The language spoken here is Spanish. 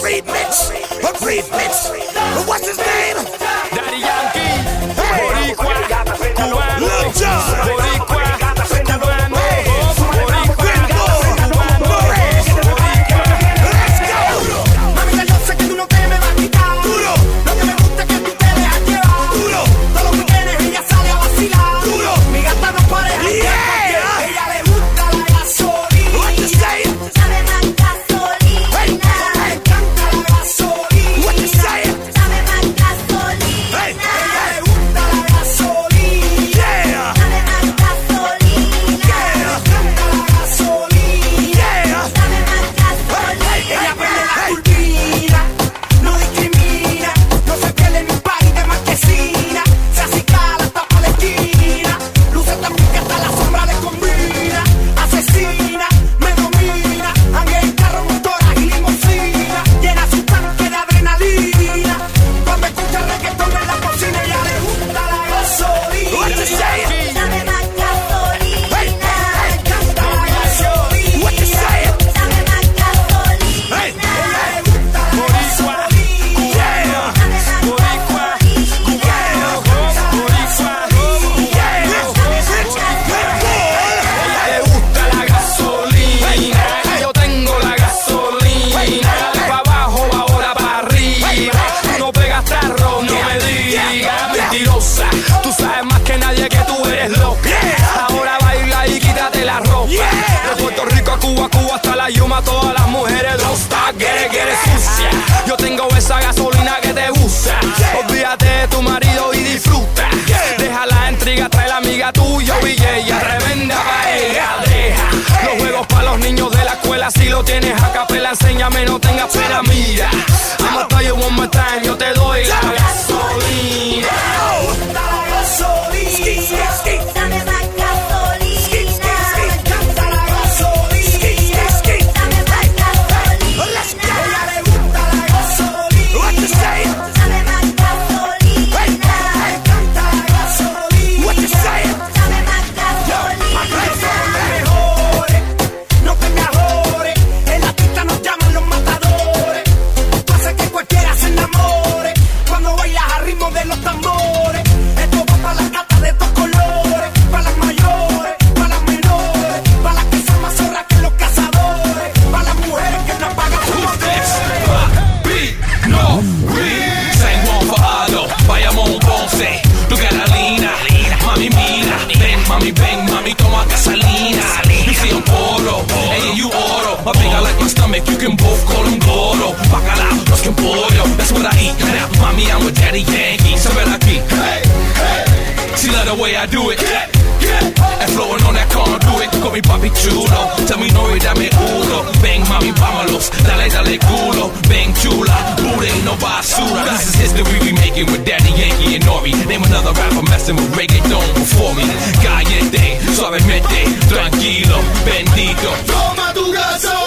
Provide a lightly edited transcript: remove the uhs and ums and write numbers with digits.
remix. A remix. What's his name? Daddy Yankee. Boricua. Cubano. Boricua. Cubano. Boricua. Cubano. Let's go. Mami, yo sé que tú no te me vas a quitar. Duro. Lo que me gusta es que tú te dejas llevar. Duro. Todo lo que tienes, ella sale a vacilar. Duro. Mi gata no pareja. Yeah. Ella le gusta la gasolina. What you say? Dame más gasolina. Hey. Le encanta la gasolina. What you say? Dame más gasolina. Hey. Ella le gusta la gasolina. Yeah. Dame más gasolina. Le encanta la gasolina. Yeah. Dame más gasolina. Ella prende la turbina, no discrimina, no se pierde ni un party de marquesina, se acicala hasta pa' la esquina, luce tan bien que hasta la sombra le combina, asesina, me domina, anda en carro, motora y limusina, llena su tanque de adrenalina, cuando escucha reggaetón en la cocina, ella le gusta la gasolina. What you say? Dame más gasolina. Le encanta la gasolina. What you say? Dame más gasolina. Hey. Le gusta la Boricua. gasolina. Yeah. Dame más Boricua. gasolina. Le gusta la gasolina. Yo tengo la gasolina. Pa' abajo, ahora pa' arriba. Tú no pegas tarro, no me digas. Mentirosa, tú sabes más que nadie que tú eres loca. Ahora baila y quítate la ropa. De Puerto Rico a Cuba, Cuba hasta la Yuma. Todas las mujeres don't stop, get sucia. Yo tengo esa gasolina que te gusta. Olvídate de tu marido y disfruta. Deja la intriga, trae la amiga tuya y ella tremenda paella. Deja los juegos para los niños de la escuela. Si lo tienes a capela, enséñame, no tengas pena. Mira, I'ma tell you one more time, yo te doy la gasolina. gusta la gasolina. Dame más gasolina. Le encanta la gasolina. Dame más gasolina. Ella le gusta la gasolina. What you say? Dame más gasolina. Le encanta la gasolina. What you say? Dame más gasolina. Mejores, no te me ajores. En la pista nos llaman los matadores. Tú haces que cualquiera se enamore cuando bailas a ritmo de los tambores. Esto va para las gatas de estos colores, para las mayores, para las menores, para las que son más zorras que los cazadores, para las mujeres que no pagan sus motores. No, San Juan Fajardo, Bayamón, Ponce, tu Carolina, mami mira, ven, mami toma gasolina. You see I'm poro, and you oro. My big I like my stomach, you can both call them goro. Bacalao, los que pollo, that's what I eat. Now, mami, I'm with Daddy Yankee, so ven aquí. She love the way I do it. And flowing on that conduit, call me papi chulo. Tell me no y dame uno. Ven mami, vámonos, dale culo. Ven chula, booty ain't no basura. This is history we making with Daddy Yankee and Nori. Name another rapper messing with reggaeton before me. Caliente, suavemente, tranquilo, bendito. Toma tu gasolina.